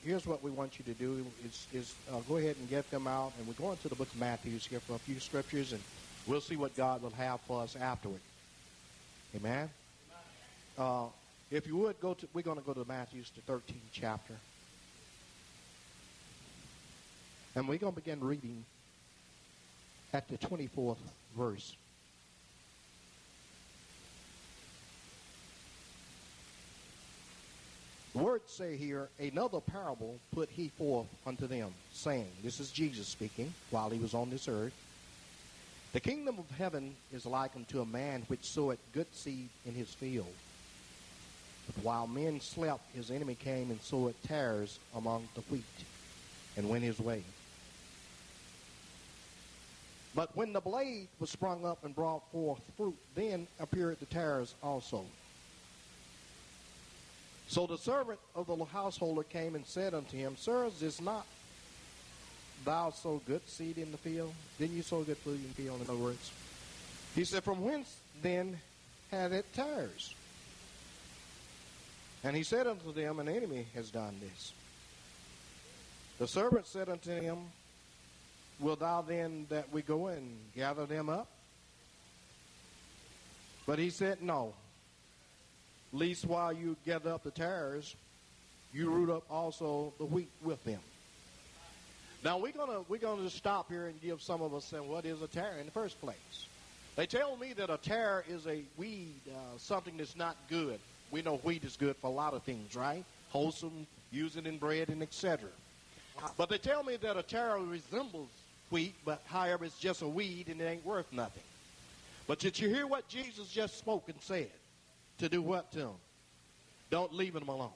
here's what we want you to do is go ahead and get them out, and we're going to the book of Matthew here for a few scriptures, and we'll see what God will have for us afterward. Amen. If you would we're going to go to Matthew's, the 13th chapter, and we're going to begin reading at the 24th verse. The words say here, another parable put he forth unto them, saying, this is Jesus speaking while he was on this earth. The kingdom of heaven is like unto a man which soweth good seed in his field. But while men slept, his enemy came and sowed tares among the wheat, and went his way. But when the blade was sprung up and brought forth fruit, then appeared the tares also. So the servant of the householder came and said unto him, Sir, is not thou sow good seed in the field? Didn't you sow good food in the field, in other words? He said, From whence then had it tares? And he said unto them, An enemy has done this. The servant said unto him, Wilt thou then that we go and gather them up? But he said, No. Least while you gather up the tares, you root up also the wheat with them. Now we're gonna just stop here and give some of us saying, what is a tare in the first place? They tell me that a tare is a weed, something that's not good. We know wheat is good for a lot of things, right? Wholesome, use it in bread and etc. But they tell me that a tare resembles wheat, but however it's just a weed and it ain't worth nothing. But did you hear what Jesus just spoke and said? To do what to them? Don't leave them alone.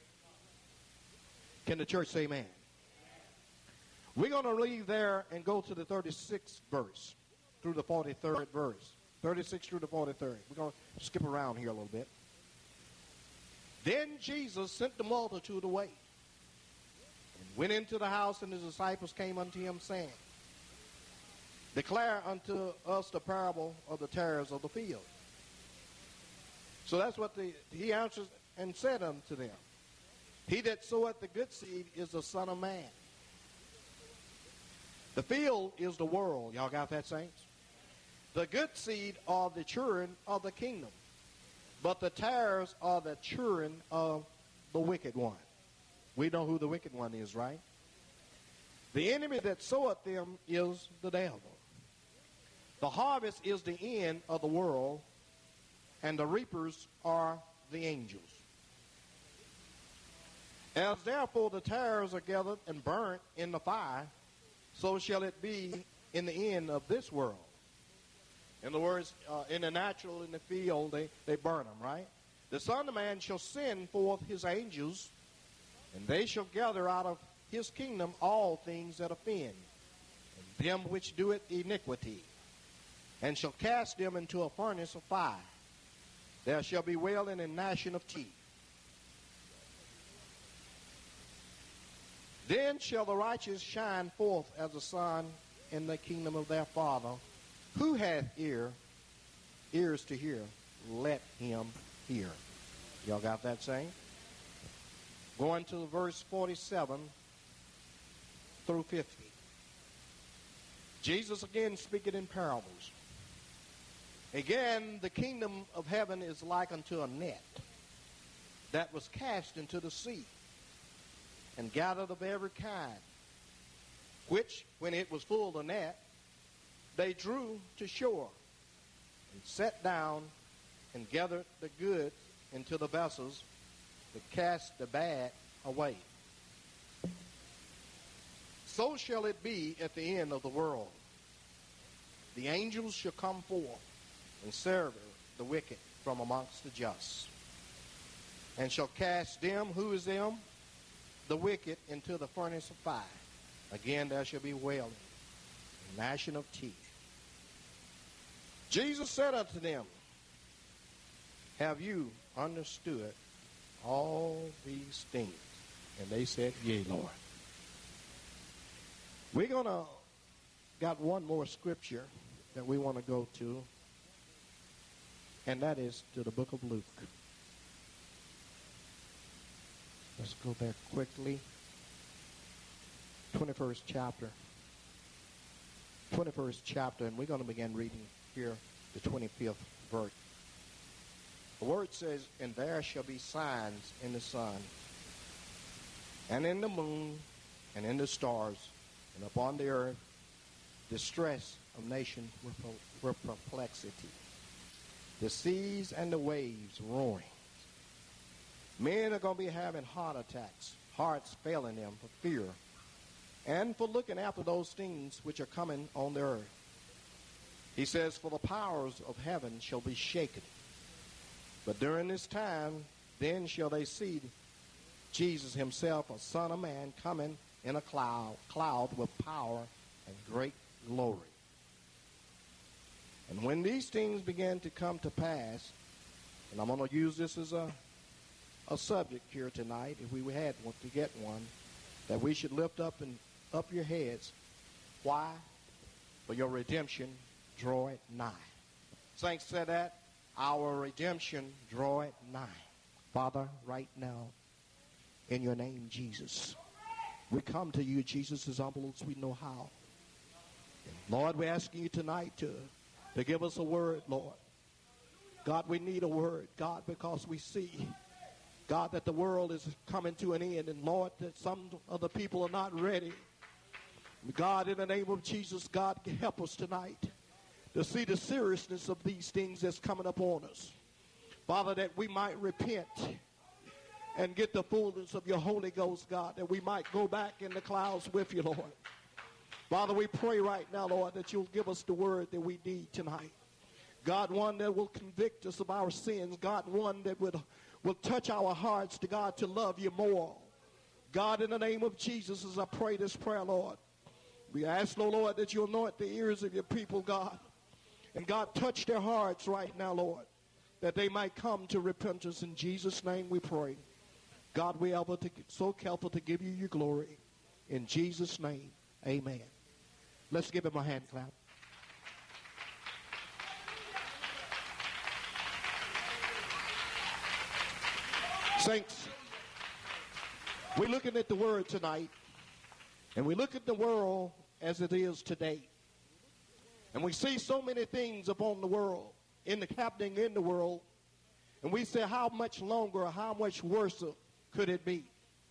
Can the church say amen? We're going to leave there and go to the 36th verse through the 43rd verse. 36 through the 43rd. We're going to skip around here a little bit. Then Jesus sent the multitude away and went into the house, and his disciples came unto him, saying, Declare unto us the parable of the tares of the field. So that's what he answered and said unto them. He that soweth the good seed is the Son of Man. The field is the world. Y'all got that, saints? The good seed are the children of the kingdom, but the tares are the children of the wicked one. We know who the wicked one is, right? The enemy that soweth them is the devil. The harvest is the end of the world, and the reapers are the angels. As therefore the tares are gathered and burnt in the fire, so shall it be in the end of this world. In other words, in the natural, in the field, they burn them, right? The Son of Man shall send forth his angels, and they shall gather out of his kingdom all things that offend, and them which do it iniquity, and shall cast them into a furnace of fire. There shall be wailing and gnashing of teeth. Then shall the righteous shine forth as the sun in the kingdom of their Father. Who hath ears to hear, let him hear. Y'all got that saying? Going to verse 47 through 50. Jesus again speaking in parables. Again, the kingdom of heaven is like unto a net that was cast into the sea, and gathered of every kind, which, when it was full the net, they drew to shore, and sat down, and gathered the good into the vessels, but cast the bad away. So shall it be at the end of the world. The angels shall come forth, and sever the wicked from amongst the just, and shall cast them, who is them? The wicked, into the furnace of fire. Again there shall be wailing, and gnashing of teeth. Jesus said unto them, Have you understood all these things? And they said, Yea, Lord. We're got one more scripture that we want to go to, and that is to the book of Luke. Let's go there quickly. 21st chapter. 21st chapter, and we're going to begin reading here the 25th verse. The word says, and there shall be signs in the sun, and in the moon, and in the stars, and upon the earth, distress of nations with perplexity, the seas and the waves roaring. Men are going to be having heart attacks, hearts failing them for fear, and for looking after those things which are coming on the earth. He says, for the powers of heaven shall be shaken. But during this time, then shall they see Jesus himself, a Son of Man, coming in a cloud with power and great glory. And when these things begin to come to pass, and I'm going to use this as a subject here tonight, if we had one to get one, that we should lift up your heads. Why? For your redemption draweth nigh. Saints said that, our redemption draweth nigh. Father, right now, in your name, Jesus, we come to you, Jesus, as humble as we know how. Lord, we're asking you tonight to give us a word, Lord. God, we need a word, God, because we see, God, that the world is coming to an end, and Lord, that some of the people are not ready. God, in the name of Jesus, God, help us tonight to see the seriousness of these things that's coming upon us. Father, that we might repent and get the fullness of your Holy Ghost, God, that we might go back in the clouds with you, Lord. Father, we pray right now, Lord, that you'll give us the word that we need tonight. God, one that will convict us of our sins. God, one that will touch our hearts to God to love you more. God, in the name of Jesus, as I pray this prayer, Lord, we ask, Lord, that you anoint the ears of your people, God. And God, touch their hearts right now, Lord, that they might come to repentance. In Jesus' name we pray. God, we are so careful to give you your glory. In Jesus' name, amen. Let's give him a hand clap. Saints, we're looking at the word tonight, and we look at the world as it is today. And we see so many things upon the world, happening in the world, and we say, how much longer or how much worse could it be?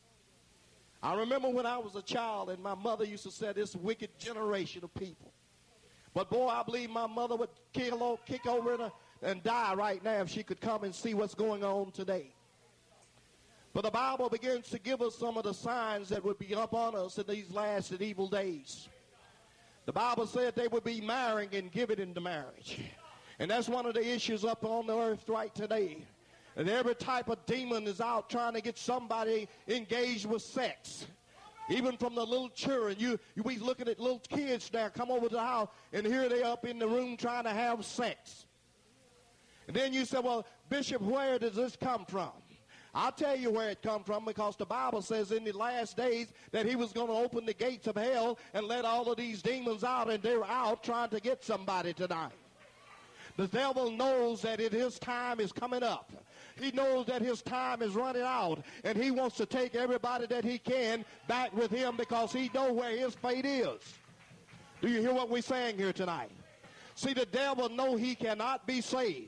I remember when I was a child, and my mother used to say, this wicked generation of people. But boy, I believe my mother would kick over and die right now if she could come and see what's going on today. But the Bible begins to give us some of the signs that would be upon us in these last and evil days. The Bible said they would be marrying and giving into marriage. And that's one of the issues up on the earth right today. And every type of demon is out trying to get somebody engaged with sex. Even from the little children. We looking at little kids now come over to the house, and here they up in the room trying to have sex. And then you say, well, Bishop, where does this come from? I'll tell you where it come from, because the Bible says in the last days that he was going to open the gates of hell and let all of these demons out, and they're out trying to get somebody tonight. The devil knows that his time is coming up. He knows that his time is running out, and he wants to take everybody that he can back with him because he knows where his fate is. Do you hear what we're saying here tonight? See, the devil knows he cannot be saved.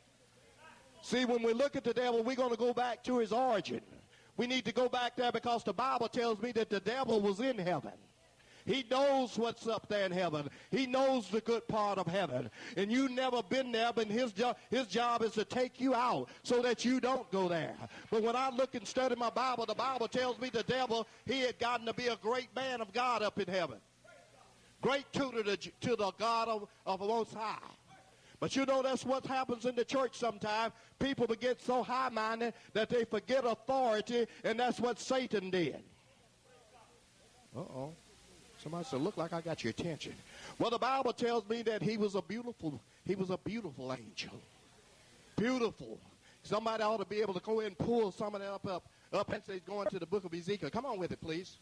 See, when we look at the devil, we're going to go back to his origin. We need to go back there because the Bible tells me that the devil was in heaven. He knows what's up there in heaven. He knows the good part of heaven. And you've never been there, but his job is to take you out so that you don't go there. But when I look and study my Bible, the Bible tells me the devil, he had gotten to be a great man of God up in heaven. Great tutor to the God of the Most High. But you know, that's what happens in the church sometimes. People get so high-minded that they forget authority, and that's what Satan did. Uh-oh. Somebody said, look like I got your attention. Well, the Bible tells me that he was a beautiful angel. Beautiful. Somebody ought to be able to go in and pull some of that up and say, going to the book of Ezekiel. Come on with it, please.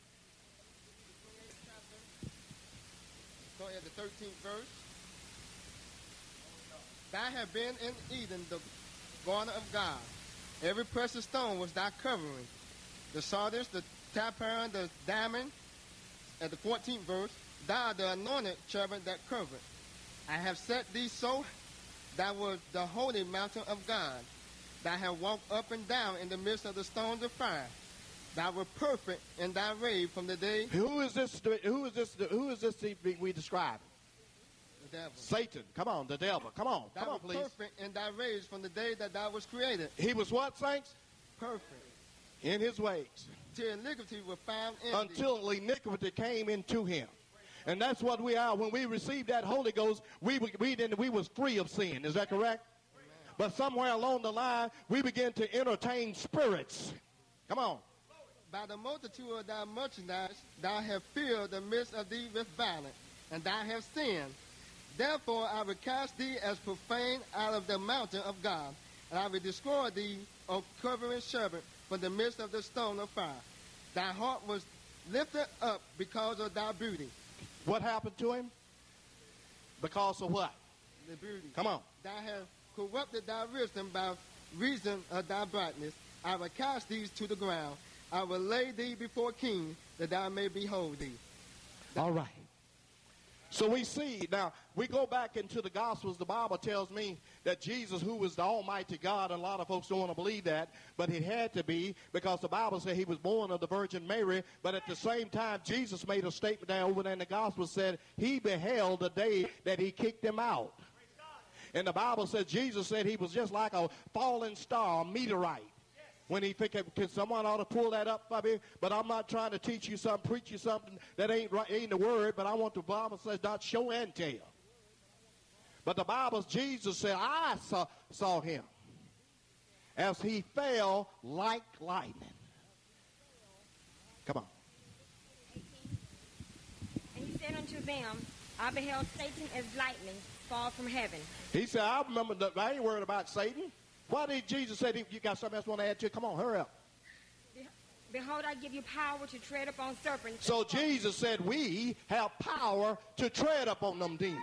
Start at the 13th verse. Thou have been in Eden, the garden of God. Every precious stone was thy covering. The sardius, the tapir, the diamond, at the 14th verse, thou the anointed cherubim that covered. I have set thee so, thou was the holy mountain of God. Thou have walked up and down in the midst of the stones of fire. Thou wert perfect in thy way from the day. Who is this? Who is this we describe? The devil. Satan. Come on, the devil. Come on, Thou come on, wert please. perfect in thy ways from the day that thou was created. He was what, saints? Perfect. In his ways. Till iniquity was found in thee. Until iniquity came into him. And that's what we are. When we received that Holy Ghost, we was free of sin. Is that correct? Amen. But somewhere along the line, we began to entertain spirits. Come on. By the multitude of thy merchandise, thou hast filled the midst of thee with violence, and thou hast sinned. Therefore I will cast thee as profane out of the mountain of God, and I will destroy thee, O covering serpent, from the midst of the stone of fire. Thy heart was lifted up because of thy beauty. What happened to him? Because of what? The beauty. Come on. Thou hast corrupted thy wisdom by reason of thy brightness. I will cast thee to the ground. I will lay thee before kings, that thou may behold thee. All right. So we see, now, we go back into the Gospels. The Bible tells me that Jesus, who was the Almighty God, and a lot of folks don't want to believe that, but it had to be, because the Bible said he was born of the Virgin Mary, but at the same time, Jesus made a statement there over there in the Gospel, said he beheld the day that he kicked him out. And the Bible said, Jesus said he was just like a falling star, a meteorite. When he think, can someone ought to pull that up for me? But I'm not trying to teach you something, preach you something that ain't right, ain't the word. But I want the Bible says not show and tell. But the Bible, Jesus said, I saw him as he fell like lightning. Come on. 18. And he said unto them, I beheld Satan as lightning fall from heaven. He said, I remember that I ain't worried about Satan. Why did Jesus say, you got something else you want to add to it? Come on, hurry up. Behold, I give you power to tread upon serpents. So Jesus said, we have power to tread upon them demons.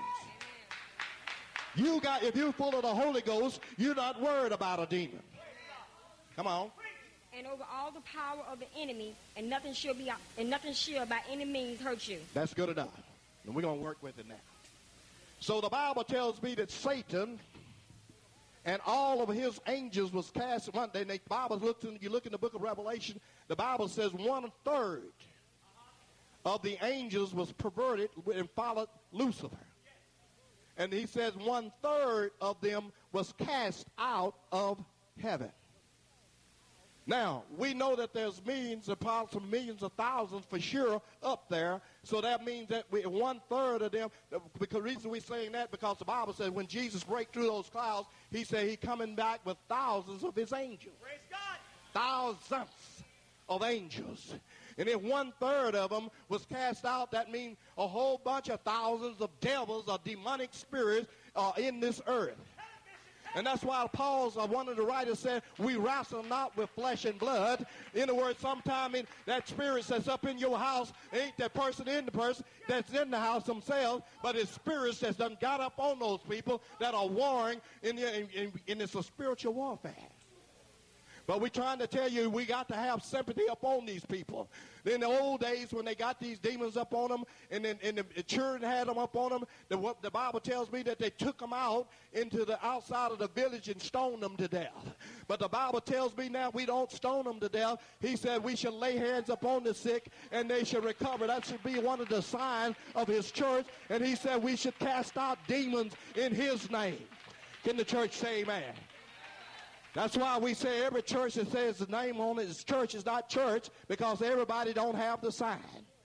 If you're full of the Holy Ghost, you're not worried about a demon. Come on. And over all the power of the enemy, and nothing shall by any means hurt you. That's good enough. And we're going to work with it now. So the Bible tells me that Satan and all of his angels was cast one day. And the Bible you look in the book of Revelation, the Bible says 1/3 of the angels was perverted and followed Lucifer. And he says 1/3 of them was cast out of heaven. Now, we know that there's millions of possibly millions of thousands for sure up there. So that means that 1/3 of them, because the reason we're saying that, because the Bible says when Jesus break through those clouds, he said he coming back with thousands of his angels. Praise God. Thousands of angels. And if 1/3 of them was cast out, that means a whole bunch of thousands of devils or demonic spirits are in this earth. And that's why one of the writers said, we wrestle not with flesh and blood. In other words, sometime in that spirit that's up in your house ain't that person in the person that's in the house themselves, but it's spirits that's done got up on those people that are warring, and it's a spiritual warfare. But we're trying to tell you we got to have sympathy upon these people. In the old days when they got these demons up on them and the children had them up on them, the Bible tells me that they took them out into the outside of the village and stoned them to death. But the Bible tells me now we don't stone them to death. He said we should lay hands upon the sick and they should recover. That should be one of the signs of his church. And he said we should cast out demons in his name. Can the church say amen? That's why we say every church that says the name on it is church is not church, because everybody don't have the sign.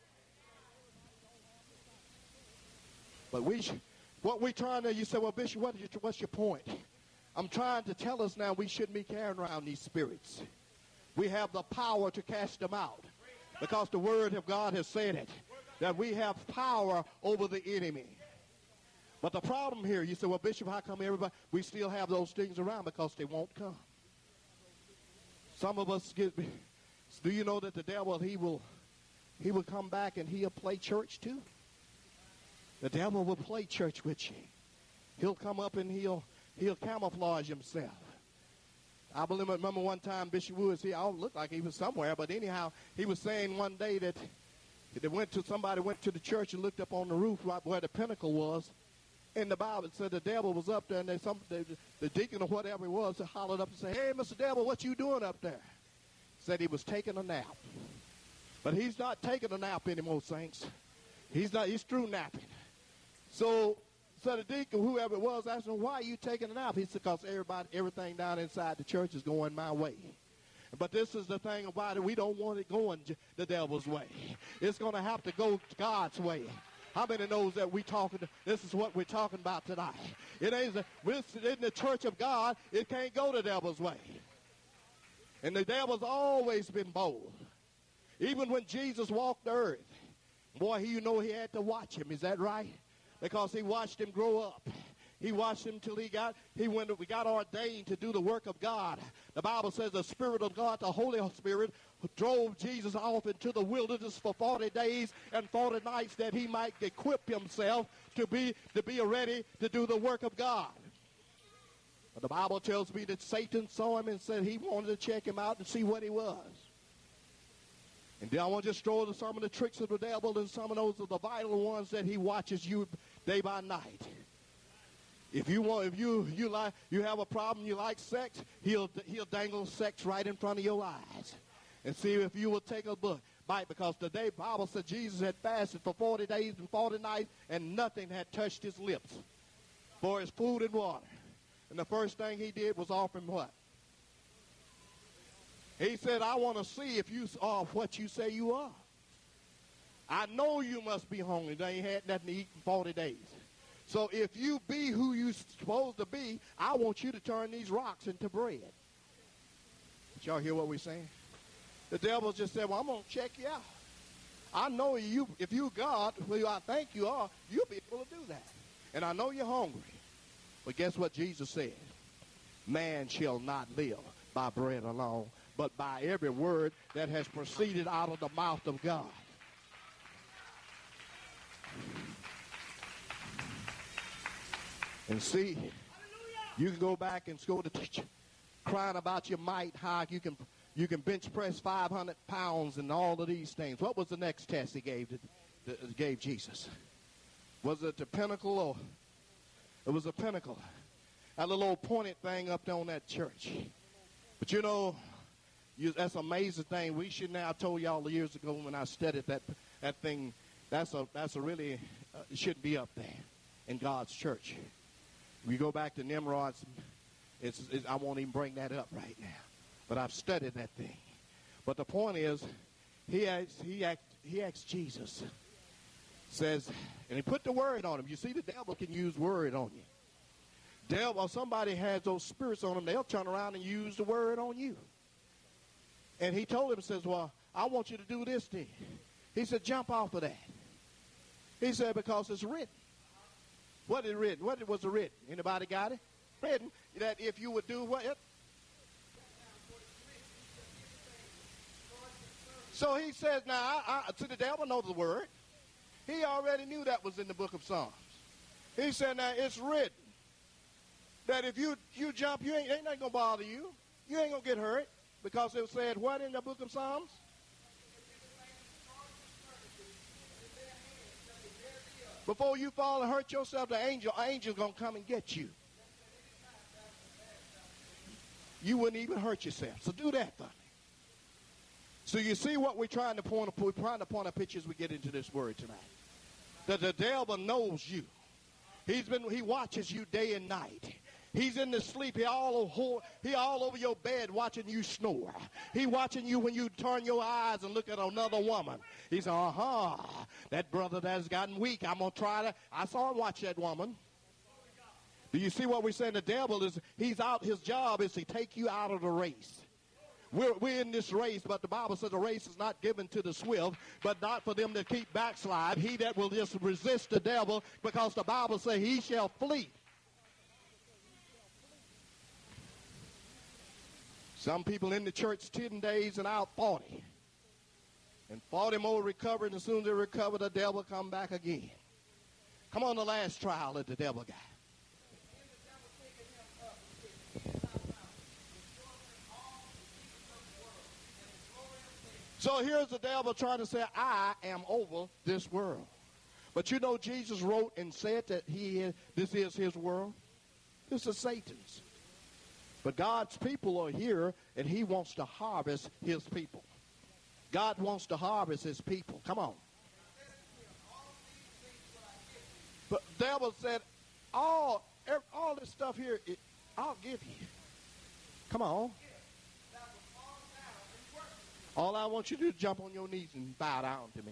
But what we're trying to, you say, well, Bishop, what's your point? I'm trying to tell us now we shouldn't be carrying around these spirits. We have the power to cast them out, because the word of God has said it, that we have power over the enemy. But the problem here, you say, well, Bishop, how come we still have those things around? Because they won't come. Some of us do you know that the devil, he will come back and he'll play church too? The devil will play church with you. He'll come up and he'll camouflage himself. I remember one time Bishop Woods, I don't look like he was somewhere, but anyhow, he was saying one day that Somebody went to the church and looked up on the roof right where the pinnacle was. And the Bible said the devil was up there, and the deacon or whatever it was hollered up and said, "Hey, Mr. Devil, what you doing up there?" Said he was taking a nap. But he's not taking a nap anymore, saints. He's through napping. So the deacon, whoever it was, asked him, "Why are you taking a nap?" He said, "Because everything down inside the church is going my way." But this is the thing about it. We don't want it going the devil's way. It's going to have to go God's way. How many knows that this is what we're talking about tonight? It ain't in the church of God, it can't go the devil's way. And the devil's always been bold. Even when Jesus walked the earth, boy, he had to watch him. Is that right? Because he watched him grow up. He watched him till we got ordained to do the work of God. The Bible says the Spirit of God, the Holy Spirit, drove Jesus off into the wilderness for 40 days and 40 nights that he might equip himself to be ready to do the work of God. But the Bible tells me that Satan saw him and said he wanted to check him out and see what he was. And then I want to just throw some of the tricks of the devil, and some of those are the vital ones that he watches you day by night. If you have a problem, you like sex, he'll dangle sex right in front of your eyes, and see if you will take a bite. Because the Bible said Jesus had fasted for 40 days and 40 nights, and nothing had touched his lips for his food and water. And the first thing he did was offer him what? He said, "I want to see if you are what you say you are. I know you must be hungry. They ain't had nothing to eat in 40 days. So if you be who you're supposed to be, I want you to turn these rocks into bread." Did y'all hear what we're saying? The devil just said, "Well, I'm going to check you out. I know you. If you God, who I think you are, you'll be able to do that. And I know you're hungry." But guess what Jesus said? "Man shall not live by bread alone, but by every word that has proceeded out of the mouth of God." And see, you can go back and go to teacher crying about your might, how you can bench press 500 pounds and all of these things. What was the next test he gave Jesus? Was it the pinnacle? Or it was a pinnacle. That little old pointed thing up there on that church. But that's an amazing thing. We should now, I told y'all years ago when I studied that thing, that's a really, it shouldn't be up there in God's church. If you go back to Nimrod, I won't even bring that up right now. But I've studied that thing. But the point is, he asked Jesus, says, and he put the word on him. You see, the devil can use word on you. Devil, somebody has those spirits on them, they'll turn around and use the word on you. And he told him, says, "Well, I want you to do this thing." He said, "Jump off of that." He said, "Because it's written." What is written? What was it written? Anybody got it? Written that if you would do what? So he says, now, the devil knows the word. He already knew that was in the book of Psalms. He said, now, it's written that if you jump, ain't nothing going to bother you. You ain't going to get hurt. Because it said what in the book of Psalms? Before you fall and hurt yourself, the angel's going to come and get you. You wouldn't even hurt yourself. So do that for me. So you see what we're trying to point a picture as we get into this word tonight. That the devil knows you. He watches you day and night. He's in the sleep. He all over your bed watching you snore. He watching you when you turn your eyes and look at another woman. He's that brother that's gotten weak. I'm going to try to. I saw him watch that woman. Do you see what we're saying? The devil he's out. His job is to take you out of the race. We're in this race, but the Bible says the race is not given to the swift, but not for them to keep backslide. He that will just resist the devil, because the Bible says he shall flee. Some people in the church 10 days and out 40. And 40 more recovered, and as soon as they recover, the devil come back again. Come on, the last trial that the devil got. So here's the devil trying to say, I am over this world. But you know Jesus wrote and said that this is his world. This is Satan's. But God's people are here, and he wants to harvest his people. God wants to harvest his people. Come on. But the devil said, all this stuff here, I'll give you. Come on. All I want you to do is jump on your knees and bow down to me.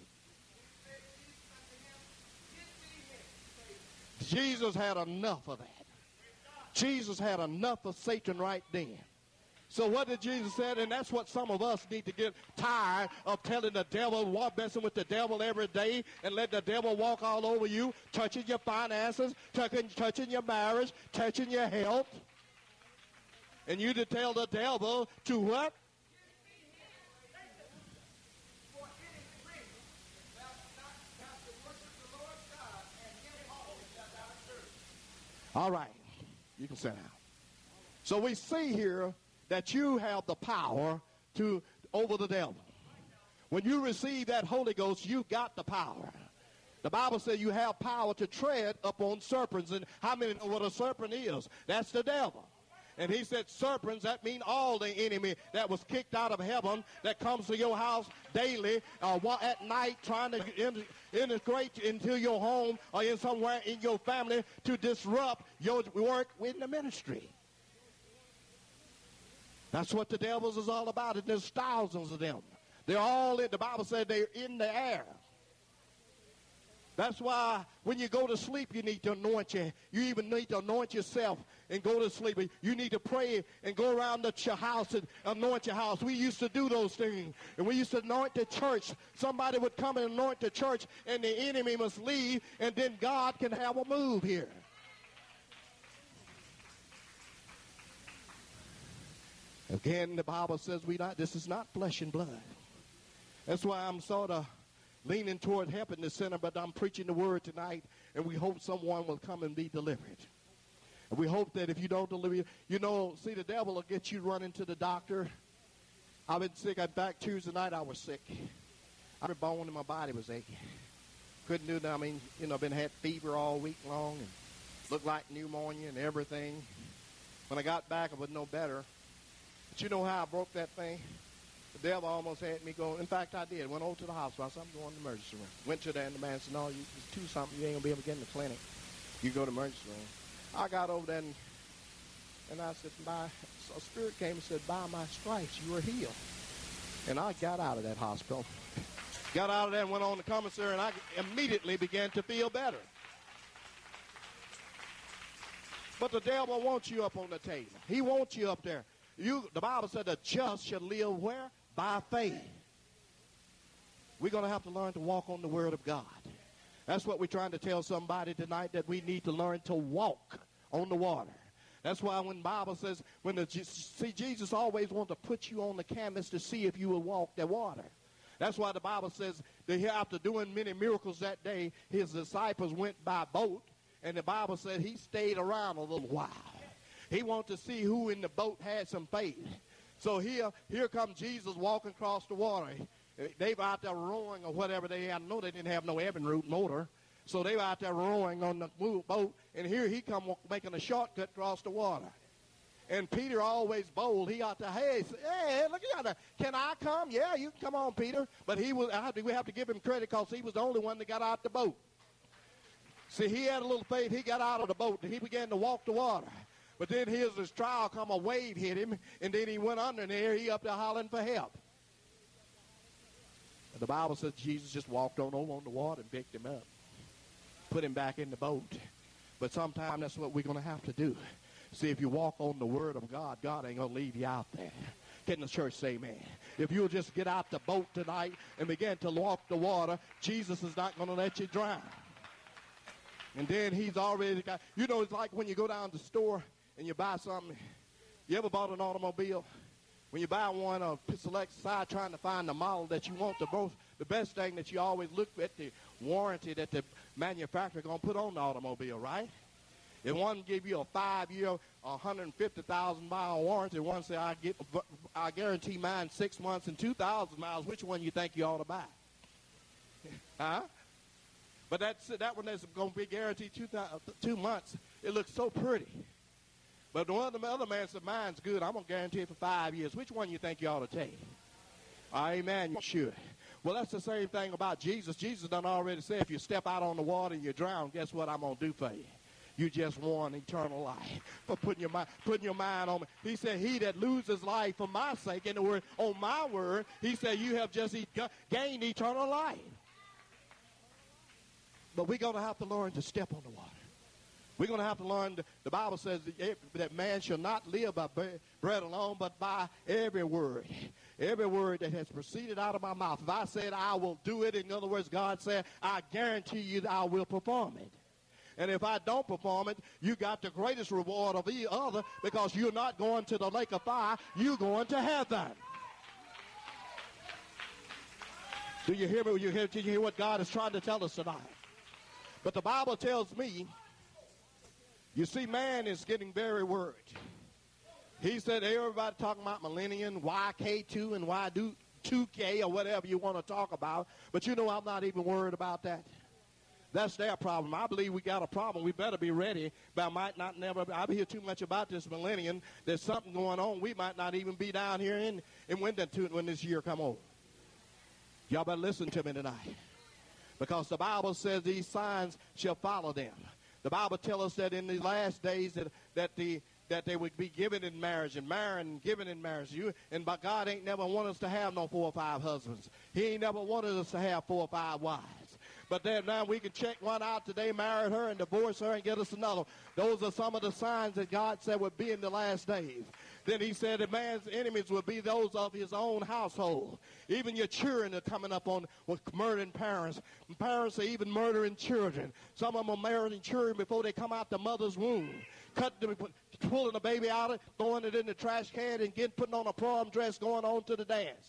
Jesus had enough of that. Jesus had enough of Satan right then. So what did Jesus say? And that's what some of us need to get tired of, telling the devil, messing with the devil every day and let the devil walk all over you, touching your finances, touching your marriage, touching your health. And you to tell the devil to what? All right, you can sit down. So we see here that you have the power over the devil. When you receive that Holy Ghost, you got the power. The Bible says you have power to tread upon serpents. And how many know what a serpent is? That's the devil. And he said serpents, that means all the enemy that was kicked out of heaven that comes to your house daily at night trying to integrate into your home or in somewhere in your family to disrupt your work in the ministry. That's what the devils is all about. And there's thousands of them. They're all in, the Bible said they're in the air. That's why when you go to sleep, you need to anoint you. You even need to anoint yourself and go to sleep. You need to pray and go around your house and anoint your house. We used to do those things. And we used to anoint the church. Somebody would come and anoint the church, and the enemy must leave, and then God can have a move here. Again, the Bible says this is not flesh and blood. That's why I'm sort of leaning toward helping the sinner, but I'm preaching the word tonight, and we hope someone will come and be delivered. And we hope that if you don't deliver, see, the devil will get you running to the doctor. I've been sick. In fact, Tuesday night I was sick. Every bone in my body was aching. Couldn't do that. Been had fever all week long and looked like pneumonia and everything. When I got back, I was no better. But you know how I broke that thing? The devil almost had me go. In fact, I did. Went over to the hospital. I said, I'm going to the emergency room. Went to there, and the man said, no, it's too something. You ain't going to be able to get in the clinic. You go to the emergency room. I got over there, and I said, a spirit came and said, by my stripes, you are healed. And I got out of that hospital. Got out of there and went on the commissary, and I immediately began to feel better. But the devil wants you up on the table. He wants you up there. The Bible said the just shall live where? By faith. We're going to have to learn to walk on the word of God. That's what we're trying to tell somebody tonight, that we need to learn to walk on the water. That's why when the Bible says, Jesus always wants to put you on the canvas to see if you will walk the water. That's why the Bible says that after doing many miracles that day, his disciples went by boat, and the Bible said he stayed around a little while. He wanted to see who in the boat had some faith. So here comes Jesus walking across the water. They were out there rowing or whatever they had. No, they didn't have no Evinrude motor. So they were out there rowing on the boat, and here he come making a shortcut across the water. And Peter, always bold, he out there, hey, look at that. Can I come? Yeah, you can come on, Peter. But we have to give him credit because he was the only one that got out the boat. See, he had a little faith. He got out of the boat, and he began to walk the water. But then here's this trial come, a wave hit him, and then he went under there. He up there hollering for help. And the Bible says Jesus just walked on over on the water and picked him up, put him back in the boat. But sometimes that's what we're going to have to do. See, if you walk on the word of God, God ain't going to leave you out there. Can the church say amen? If you'll just get out the boat tonight and begin to walk the water, Jesus is not going to let you drown. And then he's already got, it's like when you go down to the store and you buy something. You ever bought an automobile? When you buy one or select side trying to find the model that you want, the best thing that you always look at the warranty that the manufacturer going to put on the automobile, right? If one give you a 5-year, 150,000-mile warranty, one say I guarantee mine 6 months and 2,000 miles. Which one you think you ought to buy? Huh? But that one that's going to be guaranteed 2 months. It looks so pretty. But the other man said, mine's good. I'm going to guarantee it for 5 years. Which one you think you ought to take? Amen. You should. Well, that's the same thing about Jesus. Jesus done already said, if you step out on the water and you drown, guess what I'm going to do for you? You just won eternal life for putting your mind on me. He said, he that loses life for my sake, in the word, on my word, he said, you have just gained eternal life. But we're going to have to learn to step on the water. We're going to have to learn, the Bible says that man shall not live by bread alone, but by every word that has proceeded out of my mouth. If I said I will do it, in other words, God said, I guarantee you that I will perform it. And if I don't perform it, you got the greatest reward of the other, because you're not going to the lake of fire, you're going to heaven. Do you hear me? Did you hear what God is trying to tell us tonight? But the Bible tells me, you see, man is getting very worried. He said, everybody talking about millennium, YK2 and Y2K or whatever you want to talk about. But you know, I'm not even worried about that. That's their problem. I believe we got a problem. We better be ready. But I hear too much about this millennium. There's something going on. We might not even be down here in Winton when this year come over. Y'all better listen to me tonight. Because the Bible says these signs shall follow them. The Bible tells us that in the last days that they would be given in marriage and marrying and given in marriage. But God ain't never wanted us to have no 4 or 5 husbands. He ain't never wanted us to have 4 or 5 wives. But then now we can check one out today, marry her, and divorce her and get us another. Those are some of the signs that God said would be in the last days. Then he said that man's enemies would be those of his own household. Even your children are coming up on with murdering parents. And parents are even murdering children. Some of them are murdering children before they come out the mother's womb. Pulling the baby out, throwing it in the trash can, and putting on a prom dress, going on to the dance.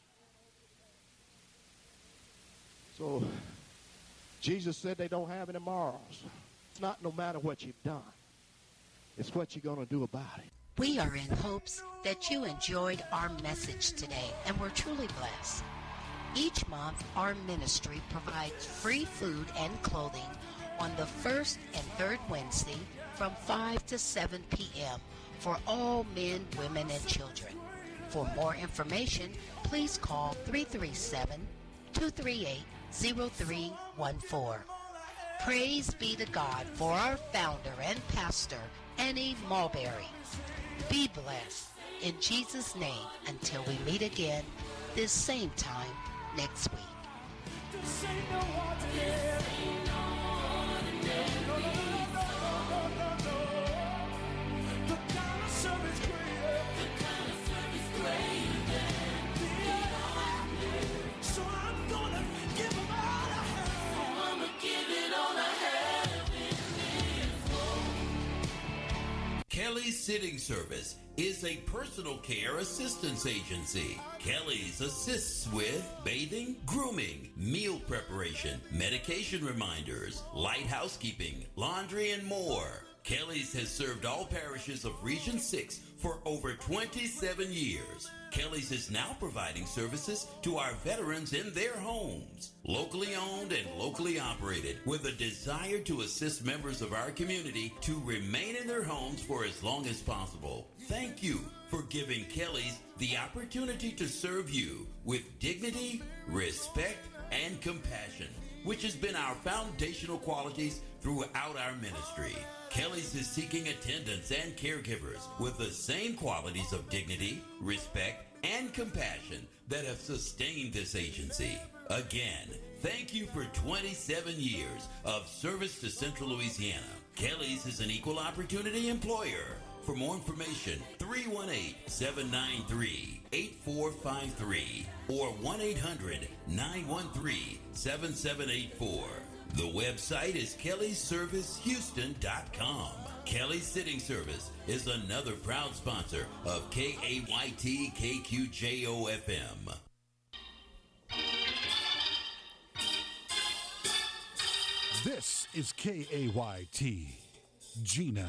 So Jesus said they don't have any morals. It's not no matter what you've done. It's what you're going to do about it. We are in hopes that you enjoyed our message today and were truly blessed. Each month, our ministry provides free food and clothing on the first and third Wednesday from 5 to 7 p.m. for all men, women, and children. For more information, please call 337-238-0314. Praise be to God for our founder and pastor, Annie Mulberry. Be blessed in Jesus' name until we meet again this same time next week. Kelly's Sitting Service is a personal care assistance agency. Kelly's assists with bathing, grooming, meal preparation, medication reminders, light housekeeping, laundry, and more. Kelly's has served all parishes of Region 6 for over 27 years. Kelly's is now providing services to our veterans in their homes. Locally owned and locally operated, with a desire to assist members of our community to remain in their homes for as long as possible. Thank you for giving Kelly's the opportunity to serve you with dignity, respect, and compassion, which has been our foundational qualities throughout our ministry. Kelly's is seeking attendants and caregivers with the same qualities of dignity, respect, and compassion that have sustained this agency. Again, thank you for 27 years of service to Central Louisiana. Kelly's is an equal opportunity employer. For more information, 318-793-8453 or 1-800-913-7784. The website is kellysservicehouston.com. Kelly's Sitting Service is another proud sponsor of KAYT KQJO FM. This is KAYT Gina.